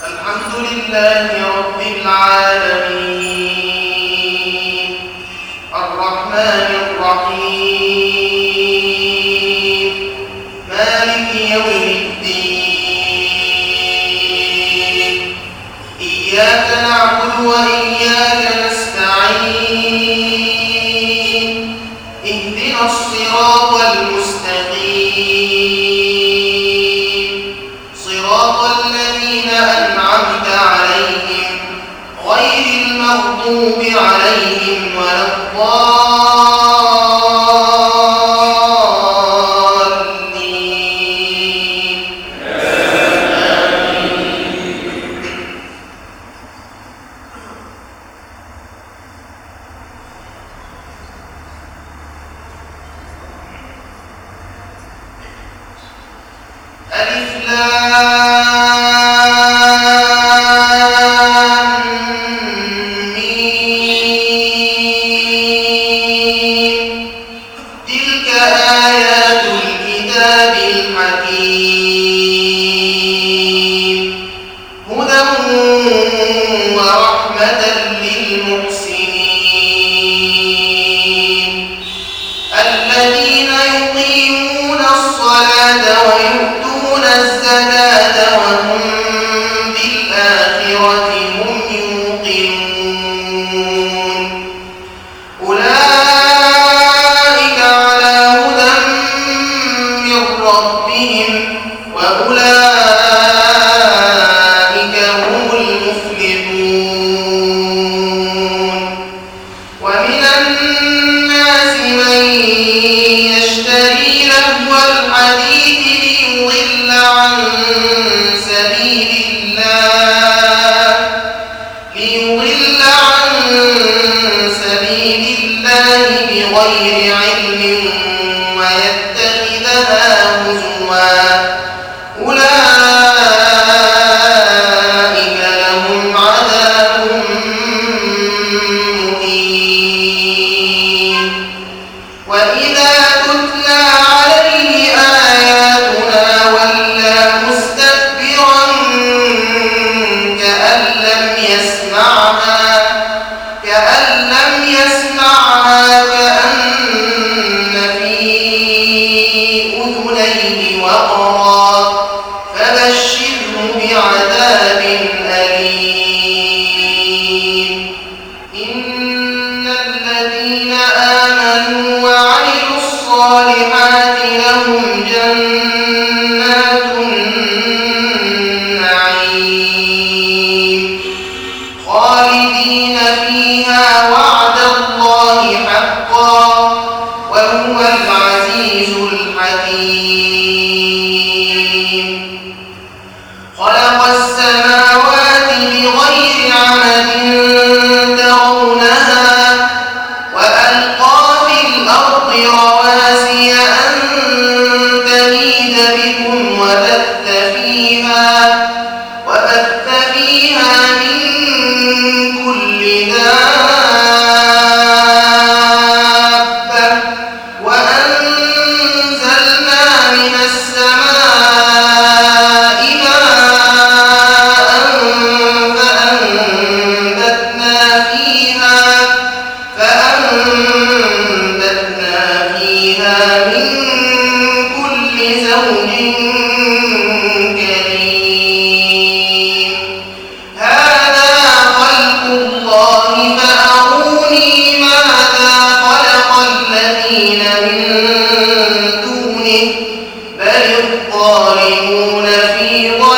الحمد لله رب العالمين الرحمن الرحيم مالك يوم الدين إياك نعبد وإياك نستعين اهدنا الصراط المستقيم صراط الذين أنعمت عليهم غير المغضوب عليهم ولا الضالين. ألف لام ميم تلك آيات الكتاب الحكيم هدى ورحمة للمحسنين الذين يقيمون الصلاة ويؤتون الزكاة وهم بالآخرة هم يوقنون أولئك على هدى من ربهم وأولئك هم المفلحون ومن الناس من يشتري لهو الحديث ليضل عن سبيل الله بغير علم ويتخذها هزوا أولئك لهم عذاب مهين وإذا تتلى عليه آياتنا ولى مستكبرا كأن لم يسمعها كأن في أذنيه وقرا فبشره بعذاب أليم إن الذين آمنوا وعملوا الصالحات لهم جنات النعيم خالدين فيها وعد الله حقا وهو العزيز الحكيم خلق السماوات بغير عمد ترونها وألقى في الأرض رواسي أن تميد بكم وبث فيها من كل دابة وأنزلنا من السماء ماء فأنبتنا فيها من كل زوج كريم هذا خلق الله فأروني ماذا خلق الذين من دونه بل الظالمون في ضلال